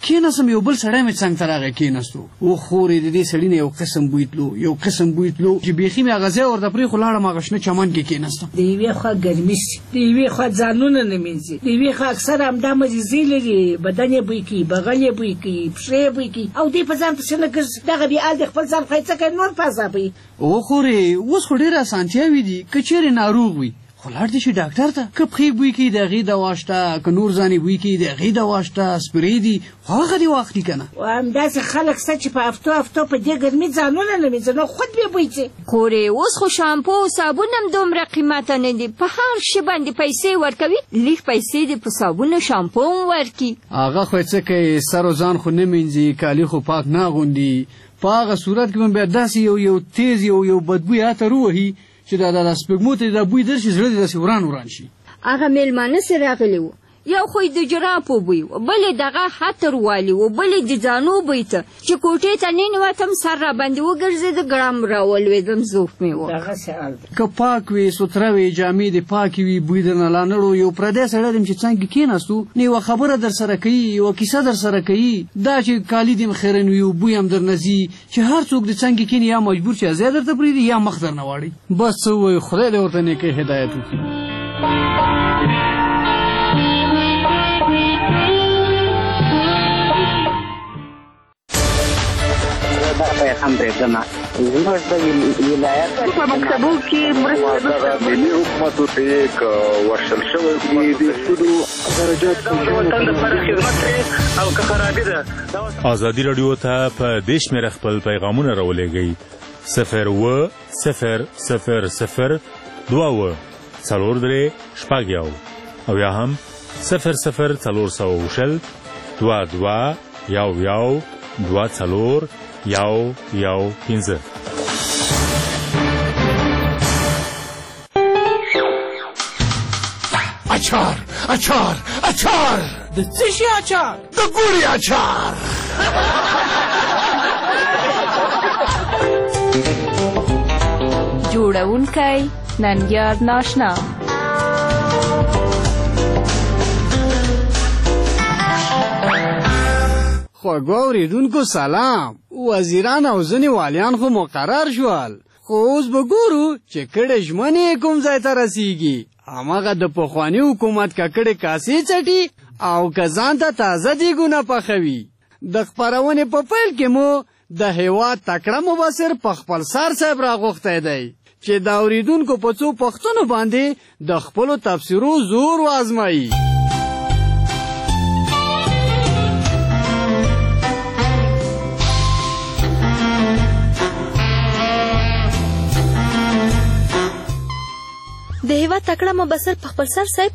کېناستم یو بل سړی مې څنګ ته راغی کېناستو و خورې د دې سړي نه یو قسم بوی تلو چې بیخي مې هغه ځای ورته پرېښو لاړم هغه شنه چمن کې کېناستم. د یوې خوا ګرمي سي، د یوې خوا ځانونه نه مینځي، د یوې خوا اکثر همدا مریضۍ لري، بدن یې بوی کوي، بغل یې بوی کوي، پښې یې بوی کوي او دوی په ځان پسې نه ګرځي. دغه بې حال د خپل ځان ښایسته کوي نور په عذابوي. و خورې اوس خو ډېرې اسانتیاوې دي که چېرې ناروغ وي خو لاړ دې شي ډاکټر ته. که پښې بوی کوي د هغې دوا شته، که نور ځانې بوی کوي د هغې دوا شته، سپرې دي خو هغه دې واخلي که نه. همداسې خلک شته چې په هفتو په دې ګرمي ځانونه نه مینځي نو خود بې بوی ځي. خورې اوس خو شامپو او صابون هم دومره قیمته نه دي، په هر شي باندې پیسې ورکوي، لږ پیسې دې په صابون او شامپو هم ورکي. هغه خو یې څه کوي، سر و ځان خو نه مینځي، کالي خو پاک نه اغوندي. په هغه صورت کې به بیا داسې یو تیز یو بدبوی عطر ووهي چې دا سپږمو ته دا بوی درشي زړه دې داسې وران شي. هغه میلمانه سره راغلي وو، یو خو د جرابو بوی و، بل یې دغه عطر والي و، بل یې د ځانو بوی ته چې کوټې ته ننوتم سر راباندې وګرځېده ګړم راولوېدم زوف مې و. دغسې حال دی. که پاک وي، سوتره وي، جامې دې پاکې وي، بوی درنه لا نړو، یو پردی سړی دم چې څنګ کې کېناستو نو یوه خبره در سره کوي، یوه کیسه در سره کوي، دا چې کالي دې خیرن وي او بوی هم درنه ځي چې هر څوک دې څنګ کې کېني یا مجبور چې ځای درته پرېږدي یا مخ درنه واړي. بس څه ووایو، خدای دې ورته نیکۍ هدایت وکړي. هم برېږدمه زموږ د ولایت په مکتبو کې مرسته ملي حکومتو ته یې که ورشل شوی دي د سودو درجات وطن لپاره خدمت او که خرابي ده. ازادي راډیو ته په دې شمېره خپل پیغامونه راولېږئ 02000 4 شپږ او یا هم 00400 22 24 15. اچار د څه شي اچار؟ د ګوري اچار. جوړونکی ننګیار ناشنا. خوږو اورېدونکو سلام. وزیران او ځینې والیان خو مقرر شول، خو اوس به ګورو چې کډې ژمنې کوم ځای ته رسیږي. هماغه د پخواني حکومت ککړې کاسې څټي او که ځان ته تازه دیګونه پخوي. د خپرونې په پیل کې مو د هېواد تکړه مبصر په خپل سر صاحب راغوښتی دی چې د اورېدونکو په څو پوښتنو باندې د خپلو تفسیرو زور وازمایي. د هېواد تکړه مبصر په خپل سر صاحب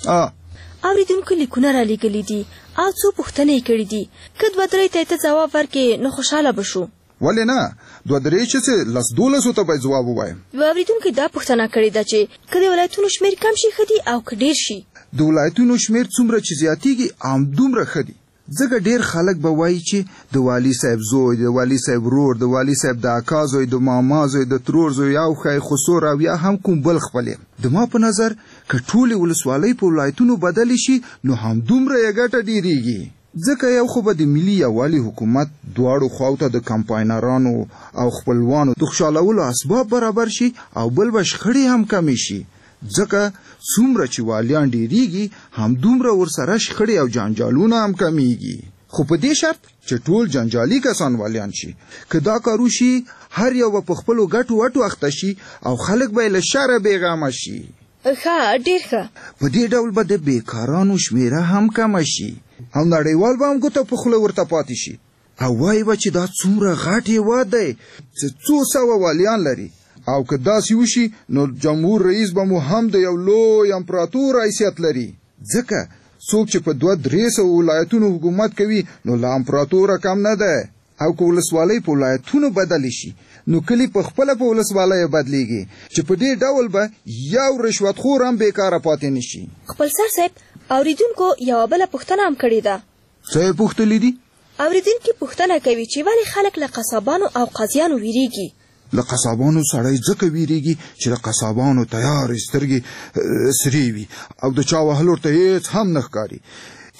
اورېدونکو لیکونه رالیږلي دي او څو پوښتنې یې کړي دي. که دوه درې ته یې ته ځواب ورکړې نو خوشحاله به شو. ولې نه، دوه درې چې څه 10-12 ته باید ځواب ووایم. یو اورېدونکي دا پوښتنه کړې ده چې که د ولایتونو شمېر کم شي ښه دي او که ډېر شي؟ د ولایتونو شمېر څومره چې زیاتېږي همدومره ښه دي. ځکه ډېر خلک به وایي چې د والي صاحب زوی، د والي صاحب ورور، د والي صاحب د اکا زوی، د ماما زوی، د ترور زوی او ښایي خسور او یا هم کوم بل خپل یم. د ما په نظر که ټولې ولسوالۍ په ولایتونو بدلې شي نو همدومره یې ګټه ډېرېږي. ځکه یو خو به د ملي یووالي حکومت دواړو خواو ته د کمپاینرانو او خپلوانو د خوشحالولو اسباب برابر شي او بل به شخړې هم کمې شي. ځکه څومره چې والیان ډېرېږي همدومره ورسره شخړې او جنجالونه هم کمیږي. خو په دې شرط چې ټول جنجالي کسان والیان شي. که دا کار وشي هر یو به په خپلو ګټو وټو اخته شي او خلک به یې له شره بېغمه شي. ښه، ډېر ښه. په دې ډول به د بېکارانو شمېره هم کمه شي او نړیوال به هم ګوته په خوله ورته پاتې شي او وایي به چې دا څومره غټ هېواد دی چې 200 والیان لري. او که داسې وشي نو جمهور رئیس به مو هم د یو لوی امپراتور حیثیت لري. ځکه څوک چې په 200-300 ولایتونو حکومت کوي نو له امپراتوره کم نه ده. او که ولسوالۍ په ولایتونو بدلې شي نو کلی په خپله په ولسوالۍ بدلیږي چې په دې ډول به یو رشوتخور هم بیکاره پاتې نشي. خپل سر صاحب اوریدونکو یوه بله پوښتنه هم کړې ده. څه یې پوښتلي دي؟ اوریدونکي پوښتنه کوي چې ولې خلک له قصابانو او قاضیانو ویریږي؟ له قصابانو سړی ځکه ویریږي چې له قصابانو تیارې سترګې سرې وي او د چا وهلو ورته هېڅ هم نه ښکاري.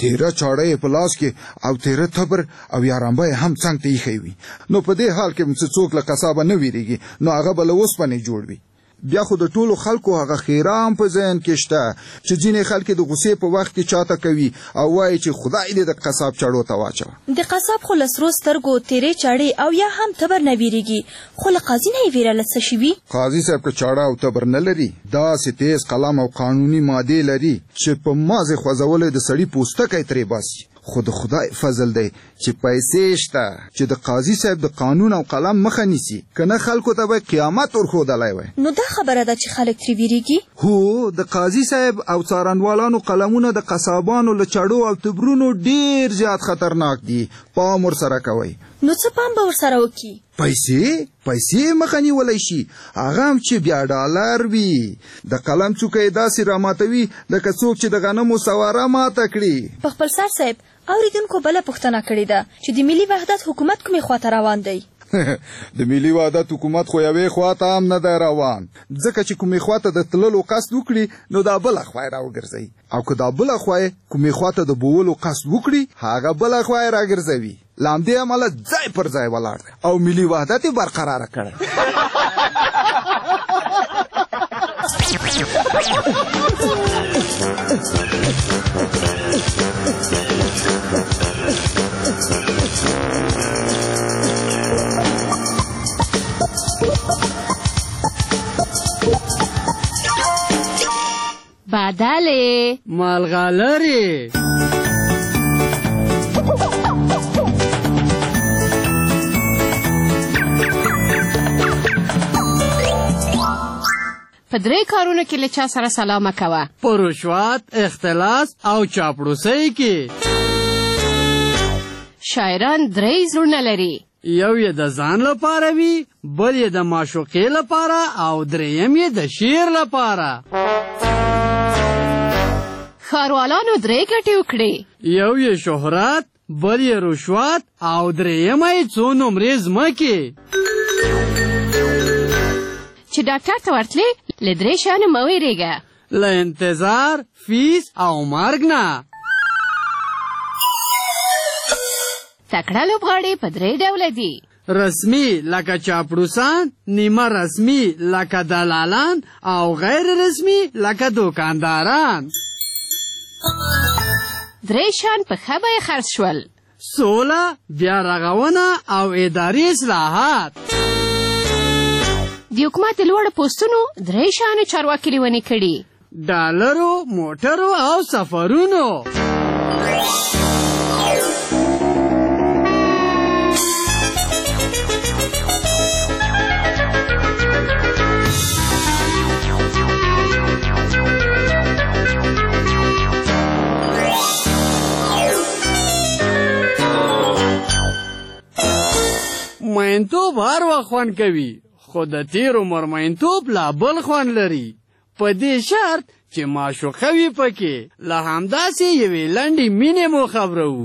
تیره چاړه یې په لاس کې او تیره تبر او یا رمبه یې هم څنګ ته ایښی وي. نو په دې حال کې چې څوک له قصابه نه ویریږي نو هغه به له اوسپنې جوړ وي. بیا خو د ټولو خلکو هغه خیره هم په ذهن کې شته چې ځینې خلک د غصې په وخت کې چاته کوي او وایي چې خدای دې د قصاب چاړو ته واچوه. د قصاب خو له سرو سترګو تیرې چاړې او یا هم تبر نه ویریږي، خو له قاضي نه یې ویره له څه شي وي؟ قاضي صاحب که چاړه او تبر نه لري، داسې تیز قلم او قانوني مادې لري چې په مازې خوځولی د سړي پوستکی ترې باسي. خو د خدای فضل دی چې پیسې شته چې د قاضي صاحب د قانون او قلم مخه نیسي، که نه خلکو ته به قیامت ورښودلی وی. نو دا خبره ده چې خلک ترې ویریږي؟ هو د قاضي صاحب او څارنوالانو قلمونه د قصابانو له چړو او تبرونو ډیر زیات خطرناک دي. پام ورسره کوئ. نو څه پام به ورسره وکړي؟ پیسې مخه نیولی شي، هغه هم چې بیا ډالر وي. د قلم څوکه یې داسې راماتوي لکه څوک چې د غنمو سواره ماته کړي. په خپلسر صاحب اوریدونکو بله پوښتنه کړې ده چې د ملي وحدت حکومت کومې خواته روان دی؟ د ملي وحدت حکومت خو یوې خواته هم نه دی روان، ځکه چې کومې خواته د تللو قصد وکړي نو دا بله خوا یې راوګرځوي، او که دا بله خوا یې کومې خواته د بوولو قصد وکړي هغه بله خوا یې راګرځوي. له همدې امله ځای پر ځای ولاړ دی او ملي وحدت یې برقراره کړی. بدله مالغالری په درې کارونو کې له چا سره سلام کوه؟ په رشوت، اختلاس او چاپلوسۍ کې. شاعران درې زړونه لري، یو یې د ځان لپاره وي، بل یې د معشوقې لپاره او دریم یې د شعر لپاره. ښاروالانو درې ګټې وکړې، یو یې شهرت، بل یې رشوت او دریمه یې څو نمرې ځمکې. چې ډاکټر ته ورتلې له درې شیانو مه ویرېږه، له انتظار، فیس او مرګ نه. تکړه لوبغاړي په درې ډوله دي: رسمي لکه چاپلوسان، نیمه رسمي لکه دلالان او غیر رسمي لکه دوکانداران. درې شیان په ښه بیه خرڅ شول: سوله، بیا رغونه او اداري اصلاحات. د حکومت د لوړو پوستونو درې شیانو چارواکي لیونې کړي: ډالرو، موټرو او سفرونو. مینتوب هر وخت خوند کوي، خو د تیر عمر مینتوب لا بل خوند لري، په دې شرط چې معشوقه وي پکې. له همداسې یوې لنډې مینې مو خبرو.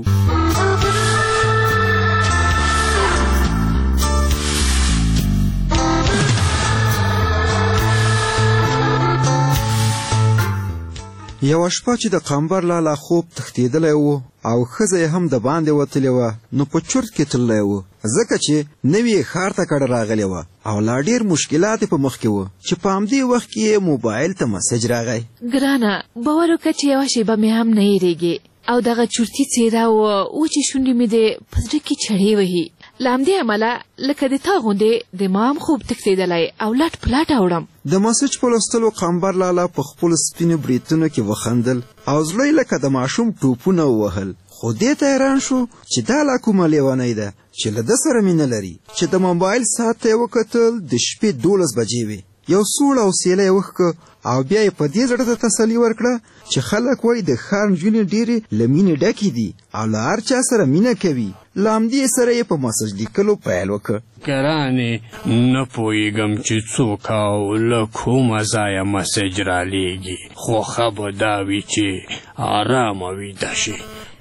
یوه شپه چې د قمبر لالا خوب تښتېدلی و او ښځه یې هم د باندې وتلې وه، نو په چورت کې تللی و، ځکه چې نوې یې ښار ته کډه راغلې وه او لا ډېر مشکلات یې په مخ کې وه چې په همدې وخت کې یې موبایل ته مسج راغی: ګرانه، باور وکړه چې یوه شېبه مې هم نه هېرېږي او دغه چورتي څېره وچې شونډې مې د په زړه کې چړې وهي. له همدې امله لکه د تا غوندې د ما هم خوب تښتېدلی او لټ په لټ اوړم. د مسج په لوستلو قمبر لالا په خپلو سپینو بریتونو کې وخندل او زړه یې لکه د ماشوم ټوپونه ووهل. خو دې ته حیران شو چې دا لا کومه لیونۍ ده چې له ده سره مینه لري. چې د موبایل ساعت ته یې وکتل، د شپې 12 بجې وې. یو سوړ او سیلی یې وښکه او بیا یې په دې زړه ته تسلي ورکړه چې خلک وایي د ښار نجونې ډېرې له مینې ډکې دي او له هر چا سره مینه کوي. له همدې سره یې په مسج لیکلو پیل وکړ: ګرانې، نه پوهېږم چې څوک او له کومه ځایه مسج رالیږي، خو ښه به دا وي چې ارامه ویده شي.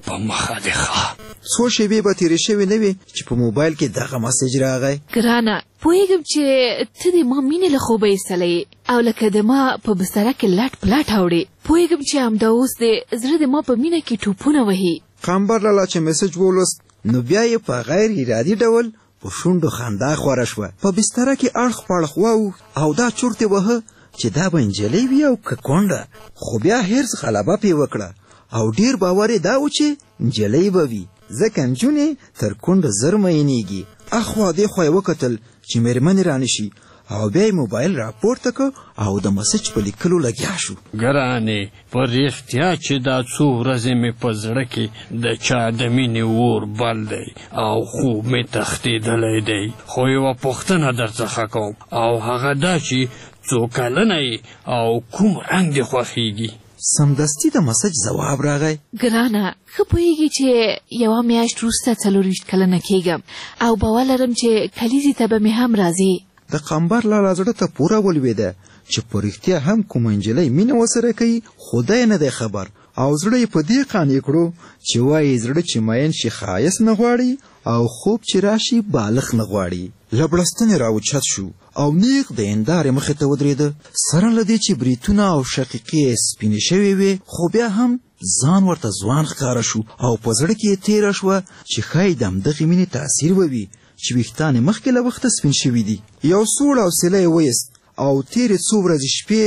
په مخه دی ښه. څو شېبې به تېرې شوې نه وې چې په موبایل کې دغه مسیج راغی. ګرانه پوهېږم چې ته د ما مینې له خوبه ایستلی او لکه د ما په بستره کې لټ پلټ اوړې. پوهېږم چې همدا اوس د زړه د ما په مینه کې ټوپونه وهي. قمبر لالا چې میسج ولوست نو بیا یې په غیر ارادي ډول په شونډو خندا خوره شوه. په بستره کې اړخ پړخ واوښت او دا چورتې وهه چې دا به نجلۍ وي او که کونډه. خو بیا هرس غلبه پې وکړه او ډېر باور یې دا و چې نجلۍ به وي، ځکه نجونې تر کونډه زر مینېږي. اخوا دېخوا یې وکتل چې مېرمنې رانشي او بیا یې موبایل راپورته کړ او د مسج په لیکلو لګیا شو. ګرانې په رښتیا چې دا څو ورځې مې په زړه کې د چا د مینې اور بل دی او خوب مې تښتېدلی دی. خو یوه پوښتنه درڅخه کوم او هغه دا چې څو کلنه یې او کوم رنګ دې خوښېږي؟ سمدستي د مسج ځواب راغی. ګرانه ښه پوهېږي چې یوه میاشت وروسته 40 کلنه کېږم او باور لرم چې کلیزې ته به مې هم راځي. د قمبر لالا زړه ته پوره ولوېده چې په رښتیا هم کومه نجلۍ مینه ورسره کوي، خدای نه دی خبر. او زړه یې په دې قانع کړو چې وایي زړه چې مین شي ښایست نه غواړي او خوب چې راشي بالغ نه غواړي. له بړستنې راوچت شو او نیغ د هندارې مخې ته ودرېده. سره له دې چې بریتونه او شقیقې یې سپینې شوې وې خو بیا هم ځان ورته ځوان ښکاره شو او په زړه کې یې تېره شوه چې ښایي د همدغې مینې تاثیر ووي چې ویښتان یې مخکې له وخته سپین شوي دي. یو سوړ حوصله یې ویست او تېرې څو ورځې شپې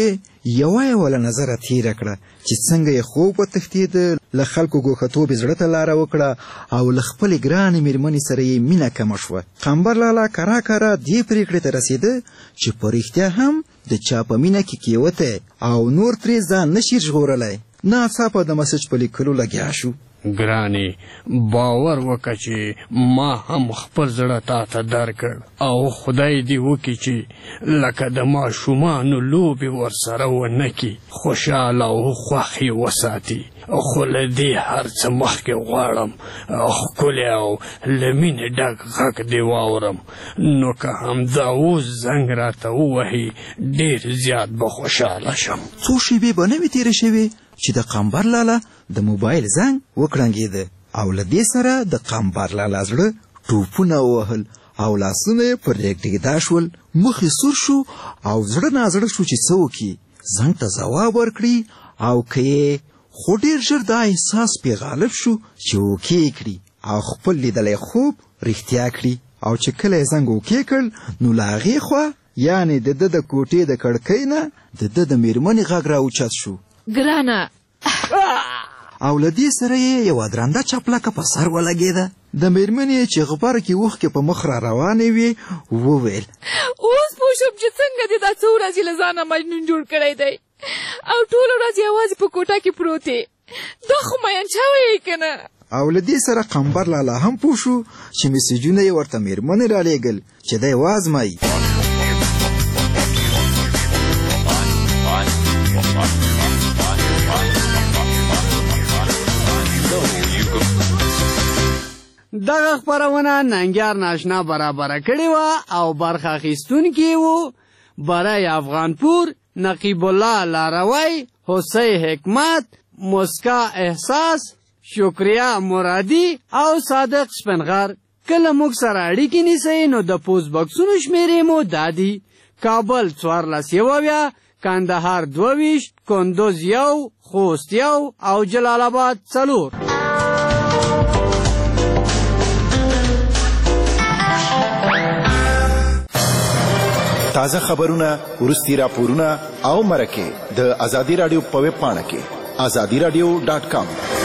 یوه له نظره تېره کړه چې څنګه یې خوب وتښتېده. له خلکو ګوښتوب یې زړه ته لاره وکړه او له خپلې ګرانې مېرمنې سره یې مینه کمه شوه. قمبر لالا کرا دې پرېکړې ته رسېده چې په رښتیا هم د چا په مینه کې کېوتی او نور ترې ځان نشي ژغورلی. ناڅاپه د مسج په لیکلو لګیا شو. ګرانې باور وکړه چې ما هم خپل زړه تا ته درکړ او خدای دې وکړي چې لکه د ماشومانو لوبې ورسره ونه کړي، خوشحاله او خوښ یې وساتي. خو له دې هر څه مخکې غواړم ښکلی او له مینې ډک غږ دې واورم، نو که همدا اوس زنګ راته ووهي ډېر زیات به خوشحاله شم. څو شېبې به نه وي تېرې شوې چې د قمبر لالا د موبایل زنګ وکړنګېده او له دې سره د قمبر لالا زړه ټوپونه ووهل او لاسونه یې پر ریږدېدا شول. مخ یې سور شو او زړه نازړه شو چې څه وکړي، زنګ ته ځواب ورکړي او که یې. خو ډېر ژر دا احساس پې غالب شو چې اوکې کړي او خپل لیدلی خوب رښتیا کړي. او چې کله یې زنګ اوکې کړ نو له هغې خوا یعنې د ده د کوټې د کړکۍ نه د ده د مېرمنې غږ راوچت شو. ګرانه او له دې سره یې یوه درنده چپلکه په سر ولګېده. د مېرمنې چې غبره کې اوښکې په مخ را روانې وې وویل اوس پوه شوم چې څنګه دې دا څو ورځې له ځانه مجنون جوړ کړی دی او ټوله ورځ یوازې په کوټه کې پروت یې. دا خو مین شوی یې که نه؟ او له دې سره قمبر لالا هم پوه شو چې میسجونه یې ورته مېرمنې رالېږل چې دی وازمایي. دغه خپرونه ننګیار ناشنا برابره کړې وه او برخه اخیستونکي وو برای افغانپور، نقیب الله لاروی، حسی حکمت، مسکا احساس، شکریا مرادی او صادق سپنغر. کله موږ سره اړیکې نیسئ نو د پوسټ بکسونو شمیرې مو دا دي: کابل 14 کندهار 22 کندوز 1 خوست 1 او جلال آباد 4. تازه خبرونه، ورستي راپورونه او مرکې د ازادي رادیو په ویب پاڼه کې azadiradio.com